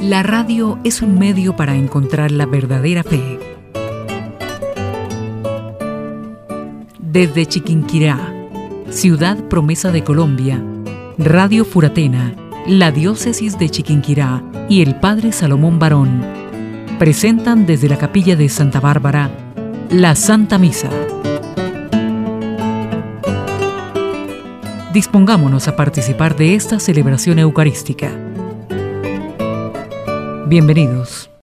La radio es un medio para encontrar la verdadera fe. Desde Chiquinquirá, ciudad promesa de Colombia, Radio Furatena, la diócesis de Chiquinquirá y el Padre Salomón Barón presentan desde la capilla de Santa Bárbara la Santa Misa. Dispongámonos a participar de esta celebración eucarística. Bienvenidos.